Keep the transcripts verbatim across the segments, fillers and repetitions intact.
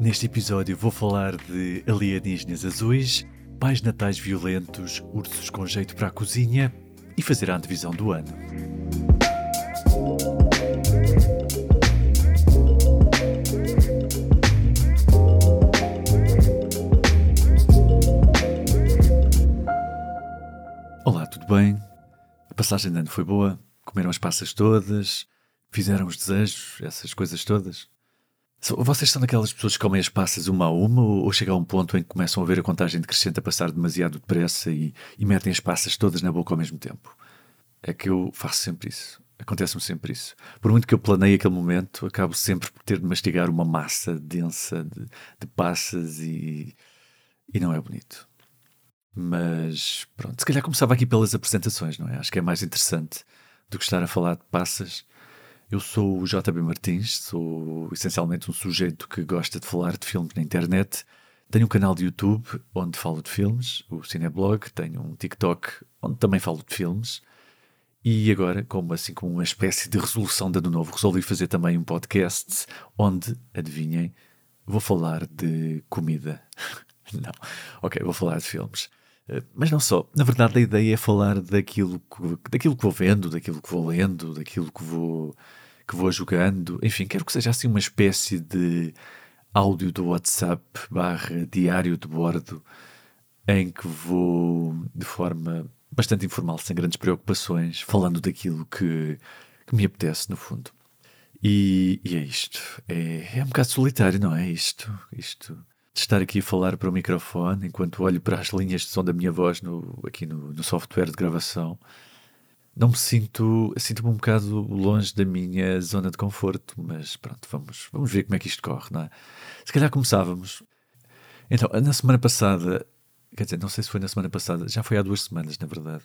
Neste episódio vou falar de alienígenas azuis, pais natais violentos, ursos com jeito para a cozinha e fazer a antevisão do ano. Olá, tudo bem? A passagem de ano foi boa? Comeram as passas todas? Fizeram os desejos? Essas coisas todas? Vocês são daquelas pessoas que comem as passas uma a uma ou chega a um ponto em que começam a ver a contagem decrescente a passar demasiado depressa e, e metem as passas todas na boca ao mesmo tempo? É que eu faço sempre isso. Acontece-me sempre isso. Por muito que eu planeie aquele momento, acabo sempre por ter de mastigar uma massa densa de, de passas e, e não é bonito. Mas pronto, se calhar começava aqui pelas apresentações, não é? Acho que é mais interessante do que estar a falar de passas. Eu sou o J B Martins, sou essencialmente um sujeito que gosta de falar de filmes na internet. Tenho um canal de YouTube onde falo de filmes, o Cineblog, tenho um TikTok onde também falo de filmes. E agora, como assim como uma espécie de resolução de ano novo, resolvi fazer também um podcast onde, adivinhem, vou falar de comida. Não, ok, vou falar de filmes. Mas não só, na verdade a ideia é falar daquilo que, daquilo que vou vendo, daquilo que vou lendo, daquilo que vou, que vou jogando, enfim, quero que seja assim uma espécie de áudio do WhatsApp barra diário de bordo em que vou de forma bastante informal, sem grandes preocupações, falando daquilo que, que me apetece no fundo. E, e é isto, é, é um bocado solitário, não é isto, isto... de estar aqui a falar para o microfone enquanto olho para as linhas de som da minha voz no, aqui no, no software de gravação. Não me sinto, sinto-me um bocado longe da minha zona de conforto, mas pronto, vamos, vamos ver como é que isto corre, não é? Se calhar começávamos. Então, na semana passada, quer dizer, não sei se foi na semana passada, já foi há duas semanas, na verdade,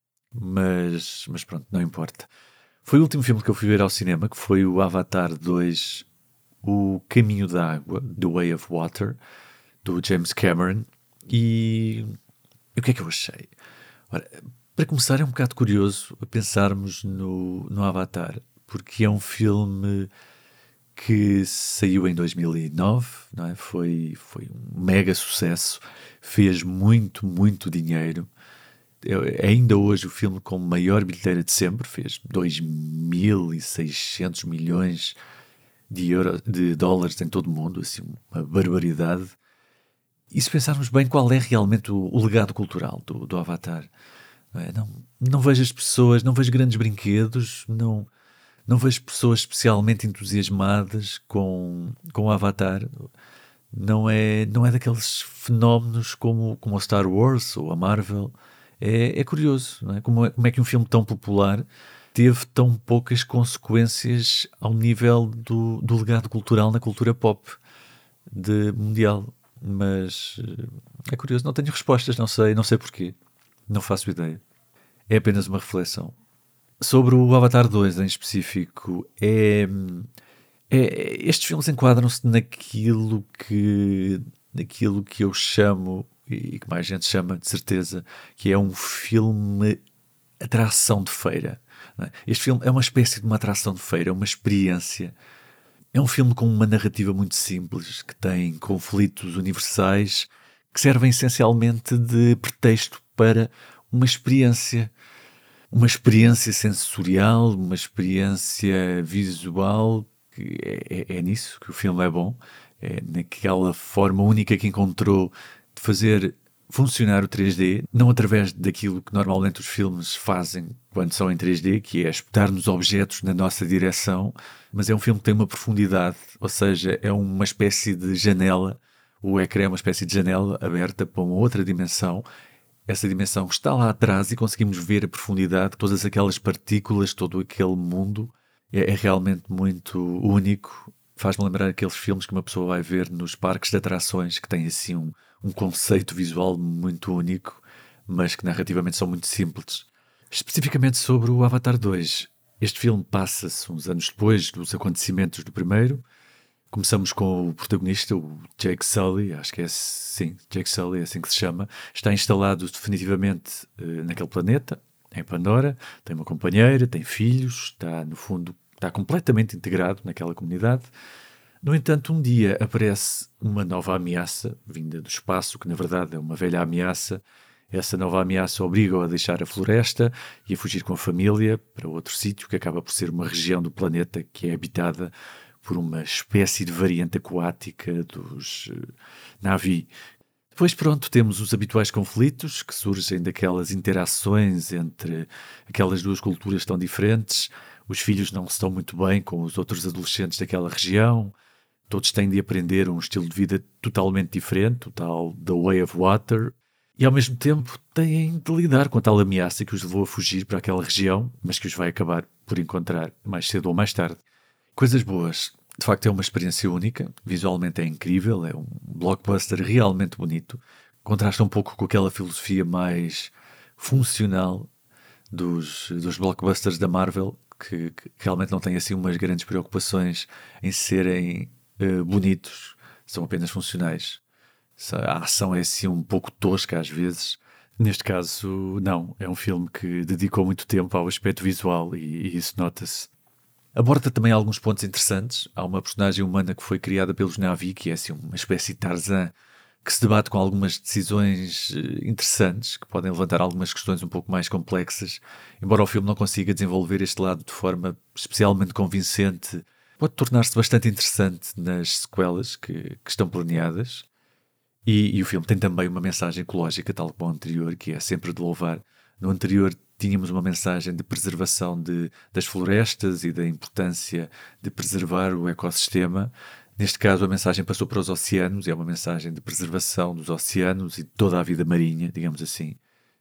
mas, mas pronto, não importa. Foi o último filme que eu fui ver ao cinema, que foi o Avatar dois, O Caminho da Água, The Way of Water, do James Cameron. E, e o que é que eu achei? Ora, para começar, é um bocado curioso pensarmos no, no Avatar, porque é um filme que saiu em dois mil e nove, não é? Foi, foi um mega sucesso, fez muito, muito dinheiro. É ainda hoje o filme com maior bilheteira de sempre, fez dois mil e seiscentos milhões de, euro, de dólares em todo o mundo, assim, uma barbaridade. E se pensarmos bem, qual é realmente o, o legado cultural do, do Avatar? Não, é? não, não vejo as pessoas, não vejo grandes brinquedos, não, não vejo pessoas especialmente entusiasmadas com, com o Avatar. Não é, não é daqueles fenómenos como, como a Star Wars ou a Marvel. É, é curioso, não é? Como, é, como é que um filme tão popular teve tão poucas consequências ao nível do, do legado cultural na cultura pop de mundial. Mas é curioso, não tenho respostas, não sei, não sei porquê, não faço ideia. É apenas uma reflexão. Sobre o Avatar dois em específico, é, é, estes filmes enquadram-se naquilo que, naquilo que eu chamo, e que mais gente chama de certeza, que é um filme atração de feira. Este filme é uma espécie de uma atração de feira, uma experiência. É um filme com uma narrativa muito simples, que tem conflitos universais, que servem essencialmente de pretexto para uma experiência. Uma experiência sensorial, uma experiência visual, que é, é, é nisso que o filme é bom. É naquela forma única que encontrou de fazer funcionar o três D, não através daquilo que normalmente os filmes fazem quando são em três D, que é espetar-nos objetos na nossa direção, mas é um filme que tem uma profundidade, ou seja, é uma espécie de janela, o ecrã é uma espécie de janela aberta para uma outra dimensão. Essa dimensão está lá atrás e conseguimos ver a profundidade, todas aquelas partículas, todo aquele mundo. É, é realmente muito único. Faz-me lembrar aqueles filmes que uma pessoa vai ver nos parques de atrações, que têm assim um, um conceito visual muito único, mas que narrativamente são muito simples. Especificamente sobre o Avatar dois. Este filme passa-se uns anos depois dos acontecimentos do primeiro. Começamos com o protagonista, o Jake Sully, acho que é sim, Jake Sully é assim que se chama. Está instalado definitivamente uh, naquele planeta, em Pandora, tem uma companheira, tem filhos, está no fundo, está completamente integrado naquela comunidade. No entanto, um dia aparece uma nova ameaça, vinda do espaço, que na verdade é uma velha ameaça. Essa nova ameaça obriga-o a deixar a floresta e a fugir com a família para outro sítio, que acaba por ser uma região do planeta que é habitada por uma espécie de variante aquática dos uh, Na'vi. Depois, pronto, temos os habituais conflitos que surgem daquelas interações entre aquelas duas culturas tão diferentes. Os filhos não se dão muito bem com os outros adolescentes daquela região. Todos têm de aprender um estilo de vida totalmente diferente, o tal The Way of Water. E ao mesmo tempo têm de lidar com a tal ameaça que os levou a fugir para aquela região, mas que os vai acabar por encontrar mais cedo ou mais tarde. Coisas boas. De facto é uma experiência única, visualmente é incrível, é um blockbuster realmente bonito. Contrasta um pouco com aquela filosofia mais funcional dos, dos blockbusters da Marvel, que, que realmente não têm assim umas grandes preocupações em serem uh, bonitos, são apenas funcionais. A ação é assim um pouco tosca às vezes. Neste caso, não. É um filme que dedicou muito tempo ao aspecto visual e, e isso nota-se. Aborda também alguns pontos interessantes. Há uma personagem humana que foi criada pelos Na'vi, que é assim uma espécie de Tarzan, que se debate com algumas decisões interessantes, que podem levantar algumas questões um pouco mais complexas. Embora o filme não consiga desenvolver este lado de forma especialmente convincente, pode tornar-se bastante interessante nas sequelas que, que estão planeadas. E, e o filme tem também uma mensagem ecológica, tal como o anterior, que é sempre de louvar. No anterior tínhamos uma mensagem de preservação de, das florestas e da importância de preservar o ecossistema. Neste caso a mensagem passou para os oceanos, é uma mensagem de preservação dos oceanos e de toda a vida marinha, digamos assim.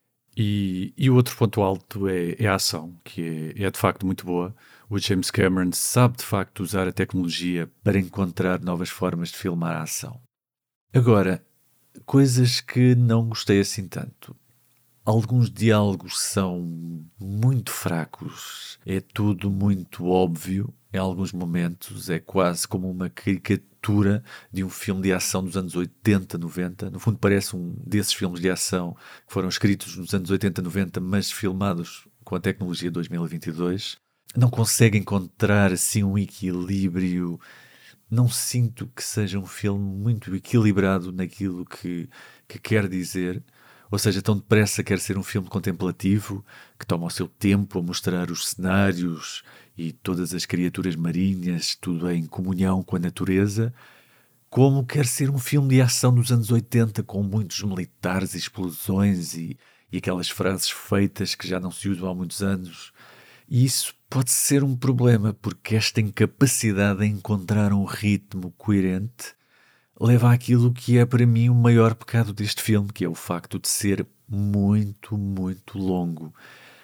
E, e o outro ponto alto é, é a ação, que é, é de facto muito boa. O James Cameron sabe de facto usar a tecnologia para encontrar novas formas de filmar a ação. Agora, coisas que não gostei assim tanto. Alguns diálogos são muito fracos, é tudo muito óbvio. Em alguns momentos é quase como uma caricatura de um filme de ação dos anos oitenta, noventa. No fundo parece um desses filmes de ação que foram escritos nos anos oitenta, noventa, mas filmados com a tecnologia de dois mil e vinte e dois. Não consegue encontrar assim um equilíbrio. Não sinto que seja um filme muito equilibrado naquilo que, que quer dizer. Ou seja, tão depressa quer ser um filme contemplativo, que toma o seu tempo a mostrar os cenários e todas as criaturas marinhas, tudo em comunhão com a natureza, como quer ser um filme de ação dos anos oitenta, com muitos militares e explosões e, e aquelas frases feitas que já não se usam há muitos anos. E isso pode ser um problema, porque esta incapacidade em encontrar um ritmo coerente leva àquilo que é para mim o maior pecado deste filme, que é o facto de ser muito, muito longo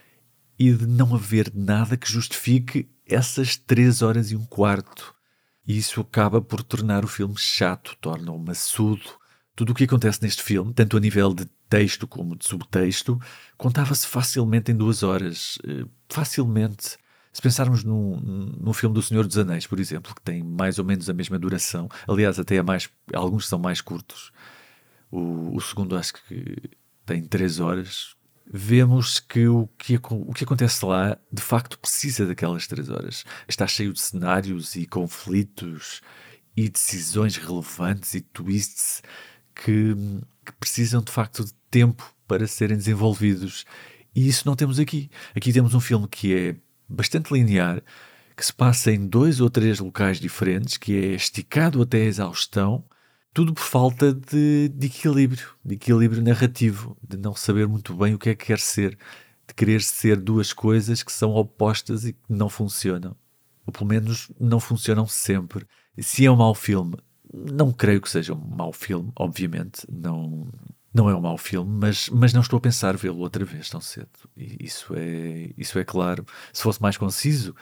e de não haver nada que justifique essas três horas e um quarto. E isso acaba por tornar o filme chato, torna-o maçudo. Tudo o que acontece neste filme, tanto a nível de texto como de subtexto, contava-se facilmente em duas horas. Facilmente. Se pensarmos num, num filme do Senhor dos Anéis, por exemplo, que tem mais ou menos a mesma duração, aliás, até é mais, alguns são mais curtos, o, o segundo acho que tem três horas, vemos que o, que o que acontece lá, de facto, precisa daquelas três horas. Está cheio de cenários e conflitos e decisões relevantes e twists que, que precisam, de facto, de tempo para serem desenvolvidos. E isso não temos aqui. Aqui temos um filme que é bastante linear, que se passa em dois ou três locais diferentes, que é esticado até a exaustão, tudo por falta de, de equilíbrio, de equilíbrio narrativo, de não saber muito bem o que é que quer ser, de querer ser duas coisas que são opostas e que não funcionam. Ou pelo menos não funcionam sempre. E se é um mau filme, não creio que seja um mau filme, obviamente, não... Não é um mau filme, mas, mas não estou a pensar vê-lo outra vez tão cedo. E isso é, isso é claro. Se fosse mais conciso,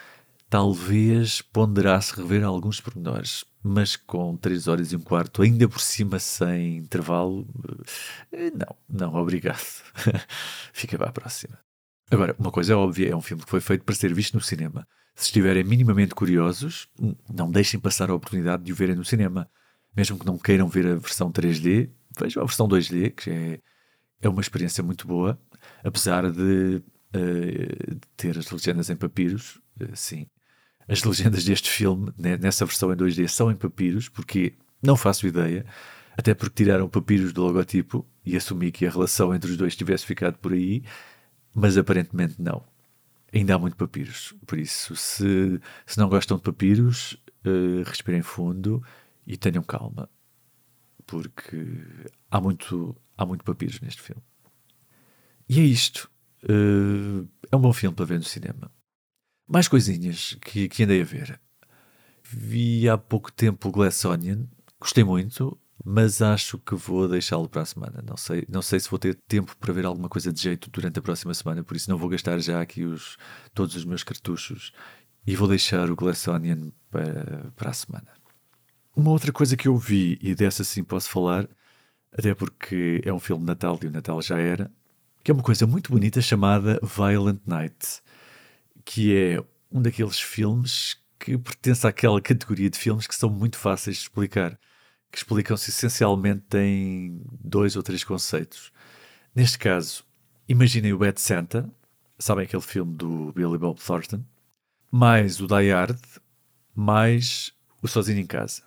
talvez ponderasse rever alguns pormenores. Mas com três horas e um quarto, ainda por cima sem intervalo, não, não, obrigado. Fica para a próxima. Agora, uma coisa é óbvia, é um filme que foi feito para ser visto no cinema. Se estiverem minimamente curiosos, não deixem passar a oportunidade de o verem no cinema. Mesmo que não queiram ver a versão três D, vejam a versão dois D, que é, é uma experiência muito boa, apesar de, uh, de ter as legendas em papiros, uh, sim. as legendas deste filme, né, nessa versão em dois D, são em papiros, porque não faço ideia, até porque tiraram papiros do logotipo e assumi que a relação entre os dois tivesse ficado por aí, mas aparentemente não. Ainda há muito papiros, por isso, se, se não gostam de papiros, uh, respirem fundo e tenham calma, porque há muito, há muito papiros neste filme. E é isto. Uh, é um bom filme para ver no cinema. Mais coisinhas que, que andei a ver. Vi há pouco tempo o Glass Onion, gostei muito, mas acho que vou deixá-lo para a semana. Não sei, não sei se vou ter tempo para ver alguma coisa de jeito durante a próxima semana, por isso não vou gastar já aqui os, todos os meus cartuchos e vou deixar o Glass Onion para, para a semana. Uma outra coisa que eu vi, e dessa sim posso falar, até porque é um filme de Natal e o Natal já era, que é uma coisa muito bonita chamada Violent Night, que é um daqueles filmes que pertence àquela categoria de filmes que são muito fáceis de explicar, que explicam-se essencialmente em dois ou três conceitos. Neste caso, imaginem o Bad Santa, sabem aquele filme do Billy Bob Thornton, mais o Die Hard, mais o Sozinho em Casa.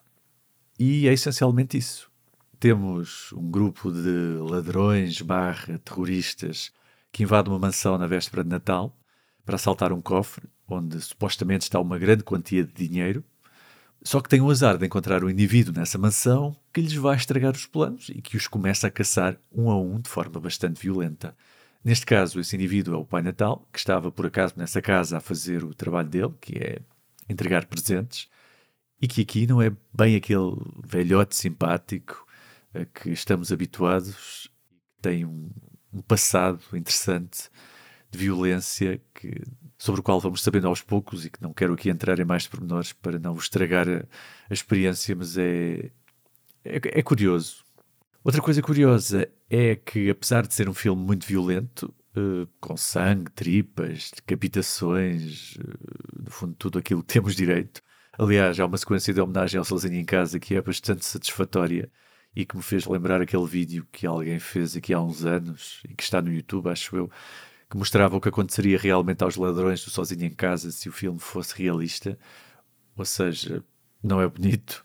E é essencialmente isso. Temos um grupo de ladrões barra terroristas que invade uma mansão na véspera de Natal para assaltar um cofre, onde supostamente está uma grande quantia de dinheiro, só que tem o azar de encontrar um indivíduo nessa mansão que lhes vai estragar os planos e que os começa a caçar um a um de forma bastante violenta. Neste caso, esse indivíduo é o Pai Natal, que estava por acaso nessa casa a fazer o trabalho dele, que é entregar presentes, e que aqui não é bem aquele velhote simpático a que estamos habituados, que tem um, um passado interessante de violência que, sobre o qual vamos sabendo aos poucos e que não quero aqui entrar em mais pormenores para não vos estragar a, a experiência, mas é, é, é curioso. Outra coisa curiosa é que, apesar de ser um filme muito violento, uh, com sangue, tripas, decapitações, uh, no fundo tudo aquilo que temos direito. Aliás, há uma sequência de homenagem ao Sozinho em Casa que é bastante satisfatória e que me fez lembrar aquele vídeo que alguém fez aqui há uns anos e que está no YouTube, acho eu, que mostrava o que aconteceria realmente aos ladrões do Sozinho em Casa se o filme fosse realista. Ou seja, não é bonito,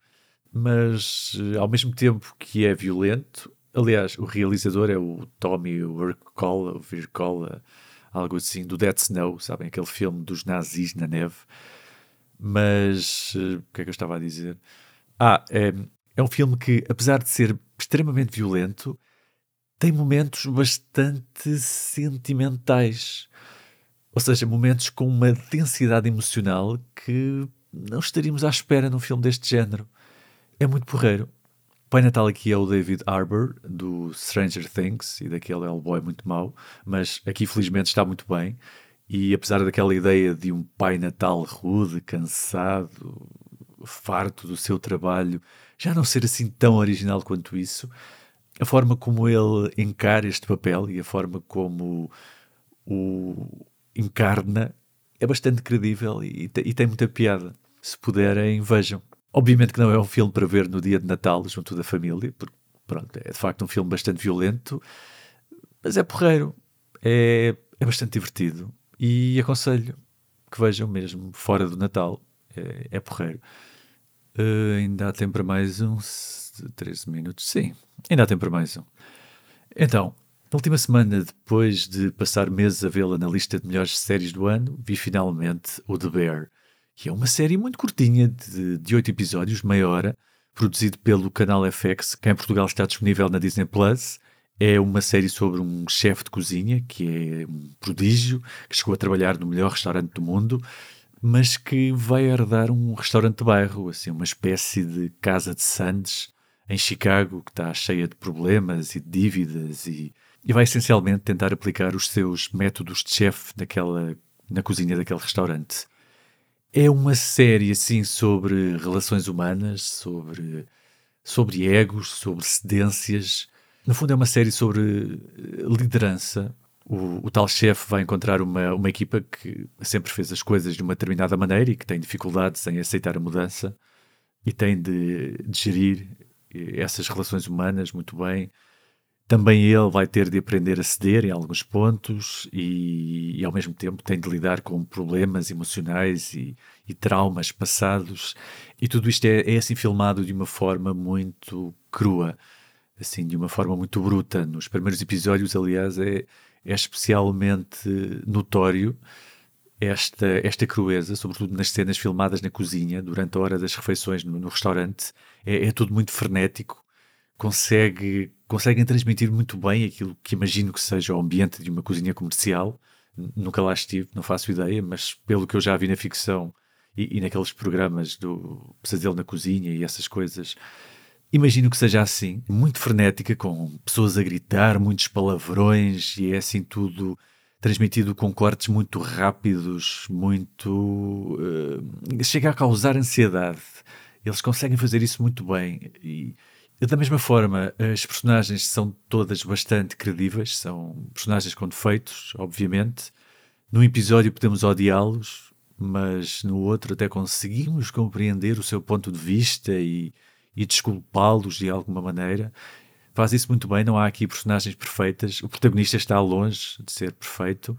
mas ao mesmo tempo que é violento. Aliás, o realizador é o Tommy Wirkola, Wirkola, algo assim, do Dead Snow, sabem, aquele filme dos nazis na neve. Mas o que é que eu estava a dizer? Ah, é, é um filme que, apesar de ser extremamente violento, tem momentos bastante sentimentais. Ou seja, momentos com uma densidade emocional que não estaríamos à espera num filme deste género. É muito porreiro. O Pai Natal aqui é o David Harbour, do Stranger Things, e daquele Hellboy muito mau, mas aqui felizmente está muito bem. E apesar daquela ideia de um Pai Natal rude, cansado, farto do seu trabalho, já não ser assim tão original quanto isso, a forma como ele encara este papel e a forma como o encarna é bastante credível e, e tem muita piada. Se puderem, vejam. Obviamente que não é um filme para ver no dia de Natal junto da família, porque pronto, é de facto um filme bastante violento, mas é porreiro, é, é bastante divertido e aconselho que vejam mesmo fora do Natal, é, é porreiro. Uh, ainda há tempo para mais uns treze minutos, sim, ainda há tempo para mais um. Então, na última semana, depois de passar meses a vê-la na lista de melhores séries do ano, vi finalmente o The Bear, que é uma série muito curtinha, de oito episódios, meia hora, produzido pelo canal F X, que em Portugal está disponível na Disney Plus. É uma série sobre um chefe de cozinha, que é um prodígio, que chegou a trabalhar no melhor restaurante do mundo, mas que vai herdar um restaurante de bairro, assim, uma espécie de casa de sandes em Chicago, que está cheia de problemas e de dívidas, e, e vai essencialmente tentar aplicar os seus métodos de chefe naquela, na cozinha daquele restaurante. É uma série, assim, sobre relações humanas, sobre, sobre egos, sobre cedências. No fundo é uma série sobre liderança. O, o tal chefe vai encontrar uma, uma equipa que sempre fez as coisas de uma determinada maneira e que tem dificuldades em aceitar a mudança e tem de, de gerir essas relações humanas muito bem. Também ele vai ter de aprender a ceder em alguns pontos e, e ao mesmo tempo tem de lidar com problemas emocionais e, e traumas passados, e tudo isto é, é assim filmado de uma forma muito crua, assim, de uma forma muito bruta. Nos primeiros episódios, aliás, é, é especialmente notório esta, esta crueza, sobretudo nas cenas filmadas na cozinha, durante a hora das refeições no, no restaurante. É, é tudo muito frenético, consegue, conseguem transmitir muito bem aquilo que imagino que seja o ambiente de uma cozinha comercial. N- Nunca lá estive, não faço ideia, mas pelo que eu já vi na ficção e, e naqueles programas do Pesadelo na Cozinha e essas coisas, imagino que seja assim, muito frenética, com pessoas a gritar, muitos palavrões, e é assim tudo transmitido com cortes muito rápidos, muito. eh, chega a causar ansiedade. Eles conseguem fazer isso muito bem. E da mesma forma, as personagens são todas bastante credíveis, são personagens com defeitos, obviamente. Num episódio podemos odiá-los, mas no outro até conseguimos compreender o seu ponto de vista e, e desculpá-los de alguma maneira. Faz isso muito bem, não há aqui personagens perfeitas. O protagonista está longe de ser perfeito.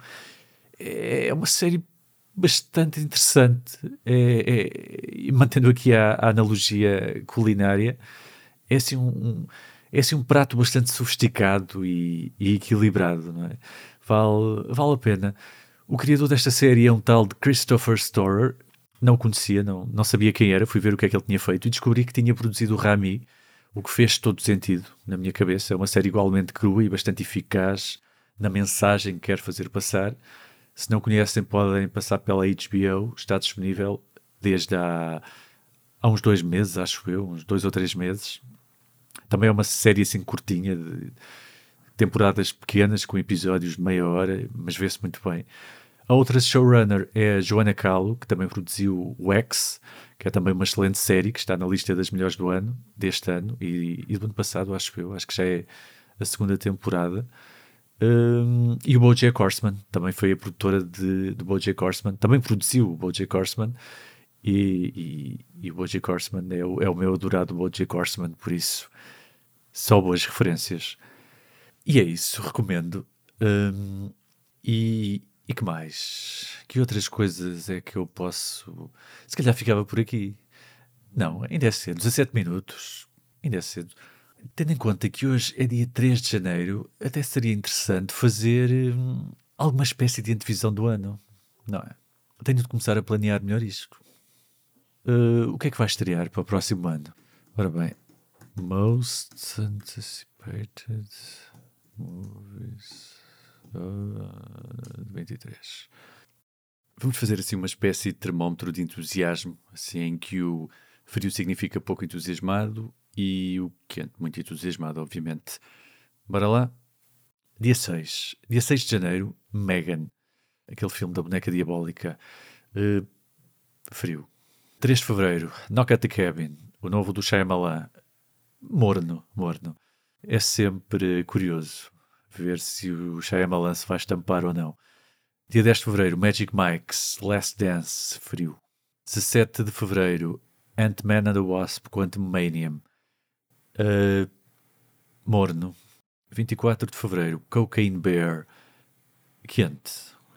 É uma série bastante interessante. É, é- e mantendo aqui a, a analogia culinária, é assim um, um- é assim um prato bastante sofisticado e, e equilibrado, não é? Vale, vale a pena. O criador desta série é um tal de Christopher Storer. Não o conhecia, não, não sabia quem era. Fui ver o que é que ele tinha feito e descobri que tinha produzido o Rami, o que fez todo sentido na minha cabeça. É uma série igualmente crua e bastante eficaz na mensagem que quer fazer passar. Se não conhecem, podem passar pela H B O. Está disponível desde há, há uns dois meses, acho eu, uns dois ou três meses. Também é uma série assim curtinha, de temporadas pequenas, com episódios de meia hora, mas vê-se muito bem. A outra showrunner é a Joanna Calo, que também produziu o X, que é também uma excelente série, que está na lista das melhores do ano, deste ano, e, e do ano passado, acho eu. Acho que já é a segunda temporada. Um, e o BoJack Horseman, também foi a produtora de, de BoJack Horseman, também produziu o BoJack Horseman, e, e, e o BoJack Horseman é o, é o meu adorado BoJack Horseman, por isso só boas referências. E é isso, recomendo. Um, e, e que mais? Que outras coisas é que eu posso... Se calhar ficava por aqui. Não, ainda é cedo. dezassete minutos. Ainda é cedo. Tendo em conta que hoje é dia três de janeiro, até seria interessante fazer hum, alguma espécie de antevisão do ano. Não é? Tenho de começar a planear melhor isto. Uh, o que é que vai estrear para o próximo ano? Ora bem, Most Anticipated Movies uh, vinte e três. Vamos fazer assim uma espécie de termómetro de entusiasmo, assim em que o frio significa pouco entusiasmado e o quente muito entusiasmado, obviamente. Bora lá? Dia seis. Dia seis de janeiro, Megan. Aquele filme da boneca diabólica. Uh, frio. três de fevereiro, Knock at the Cabin. O novo do Shyamalan. Morno, morno. É sempre curioso ver se o Shyamalan se vai estampar ou não. Dia dez de fevereiro, Magic Mike's Last Dance, frio. dezassete de fevereiro, Ant-Man and the Wasp, Quantumanium, uh, morno. vinte e quatro de fevereiro, Cocaine Bear, quente.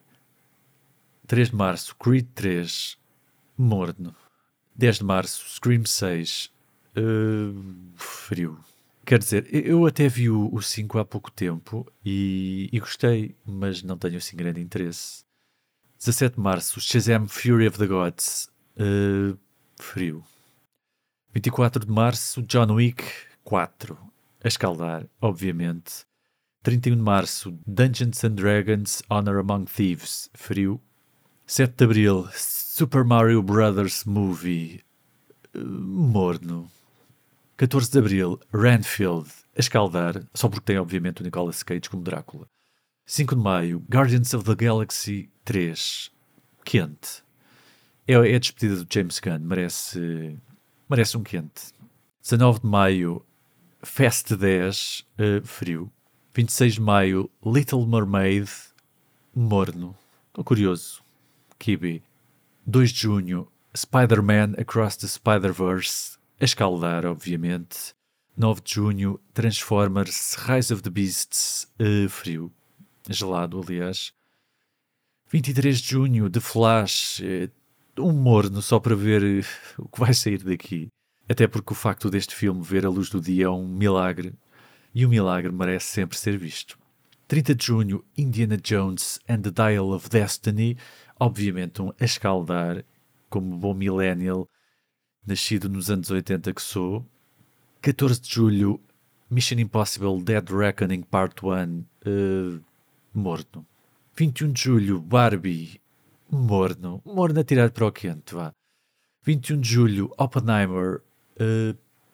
três de março, Creed três, morno. dez de março, Scream seis, uh, frio. Quer dizer, eu até vi o cinco há pouco tempo e, e gostei, mas não tenho assim grande interesse. dezassete de março, Shazam Fury of the Gods, uh, frio. vinte e quatro de março, John Wick quatro, a escaldar, obviamente. trinta e um de março, Dungeons and Dragons Honor Among Thieves, frio. sete de abril, Super Mario Brothers Movie, uh, morno. catorze de abril, Renfield, a escaldar, só porque tem obviamente o Nicolas Cage como Drácula. cinco de maio, Guardians of the Galaxy três, quente. É, é a despedida do James Gunn, merece, merece um quente. dezanove de maio, Fast dez, uh, frio. vinte e seis de maio, Little Mermaid, morno. Estou curioso. Kibi. dois de junho, Spider-Man Across the Spider-Verse, a escaldar, obviamente. nove de junho, Transformers Rise of the Beasts, uh, frio. Gelado, aliás. vinte e três de junho, The Flash, uh, um morno só para ver o que vai sair daqui. Até porque o facto deste filme ver a luz do dia é um milagre. E o milagre merece sempre ser visto. trinta de junho, Indiana Jones and the Dial of Destiny. Obviamente um a escaldar, como bom millennial, nascido nos anos oitenta que sou. catorze de julho, Mission Impossible Dead Reckoning Part um, uh, morno. vinte e um de julho, Barbie, morno. Morno atirado para o quente, vá. vinte e um de julho, Oppenheimer, uh,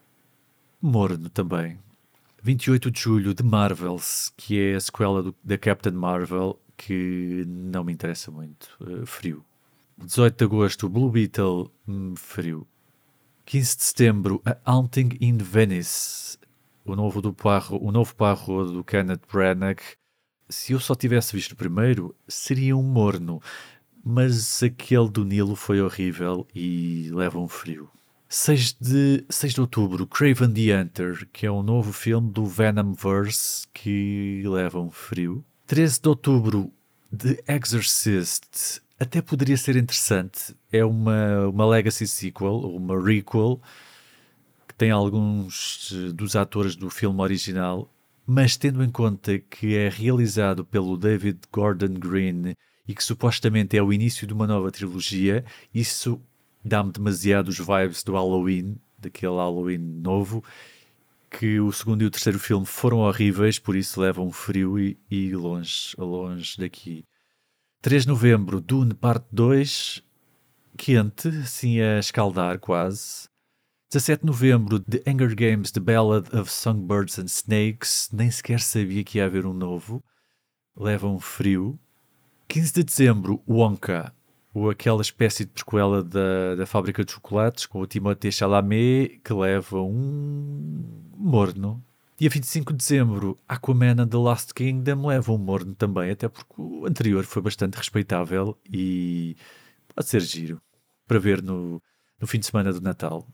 morno também. vinte e oito de julho, The Marvels, que é a sequela do, da Captain Marvel, que não me interessa muito, uh, frio. dezoito de agosto, Blue Beetle, hum, frio. quinze de setembro, A Haunting in Venice, o novo, do Poirot, o novo Poirot do Kenneth Branagh. Se eu só tivesse visto o primeiro, seria um morno, mas aquele do Nilo foi horrível e leva um frio. seis de, seis de outubro, Kraven the Hunter, que é um novo filme do Venomverse que leva um frio. treze de outubro, The Exorcist, até poderia ser interessante. É uma, uma legacy sequel, ou uma requel, que tem alguns dos atores do filme original, mas tendo em conta que é realizado pelo David Gordon Green e que supostamente é o início de uma nova trilogia, isso dá-me demasiados vibes do Halloween, daquele Halloween novo, que o segundo e o terceiro filme foram horríveis, por isso levam frio e, e longe, longe daqui. três de novembro, Dune Parte dois, quente, assim a escaldar quase. dezassete de novembro, The Hunger Games, The Ballad of Songbirds and Snakes, nem sequer sabia que ia haver um novo, leva um frio. quinze de dezembro, Wonka, ou aquela espécie de prequela da, da Fábrica de Chocolates, com o Timothée Chalamet, que leva um morno. Dia vinte e cinco de dezembro, Aquaman and the Lost Kingdom, leva um morno também, até porque o anterior foi bastante respeitável e pode ser giro, para ver no, no fim de semana do Natal.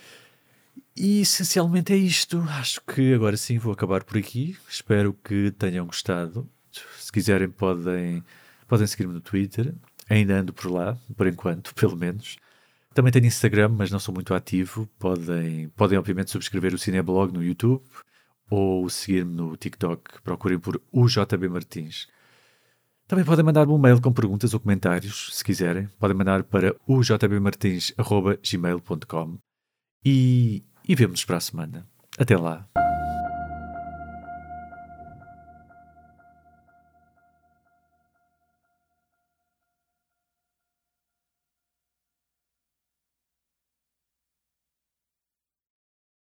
E essencialmente é isto. Acho que agora sim vou acabar por aqui. Espero que tenham gostado. Se quiserem podem, podem seguir-me no Twitter. Ainda ando por lá, por enquanto, pelo menos. Também tenho Instagram, mas não sou muito ativo. Podem, podem obviamente subscrever o Cineblog no YouTube ou seguir-me no TikTok. Procurem por o J B Martins. Também podem mandar-me um mail com perguntas ou comentários, se quiserem. Podem mandar para o j b martins arroba gmail ponto com. E, e vemo-nos para a semana. Até lá.